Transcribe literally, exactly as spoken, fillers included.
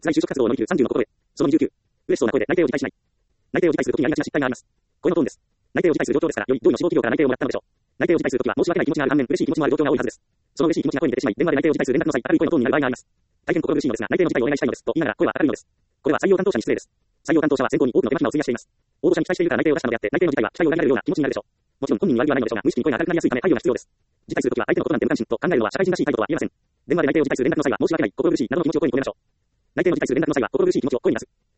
在就職活動を乗り切るさんじゅうの心得。そのにじゅうきゅう。嬉しそうな声で内定を辞退しない。内定を辞退するときにありがちな失態があります。これのトーンです。内定を辞退する状況ですから、良い、上位の志望企業から内定をもらったのでしょう。内定を辞退するときは申し訳ない気持ちがある反面、嬉しい気持ちもある状況が多いはずです。その嬉しい気持ちが声に出てしまい、電話で内定を辞退する連絡の際、明るい声のトーンになる場合があります。大変心苦しいのですが、内定の辞退をお願いしたいのです。と言いながら声は明るいのです。これは採用担当者に失礼です。採用担当者は選考に多くの手間暇を費やしています。応募者に期待しているから内定を出したのであって、内定の辞退は期待を裏切られるような気持ちになるでしょう。もちろん本人に悪気はないのでしょうが、無意識に声が明るくなりやすいため配慮が必要です。辞退するときは相手のことなんて無関心と考えるのは社会人らしい態度とは言えません。電話で内定を辞退する連絡の際は申し訳ない、心苦しいなどの気持ちを声に込めましょう。内定の辞退する連絡の際は心苦しい気持ちを声に出す。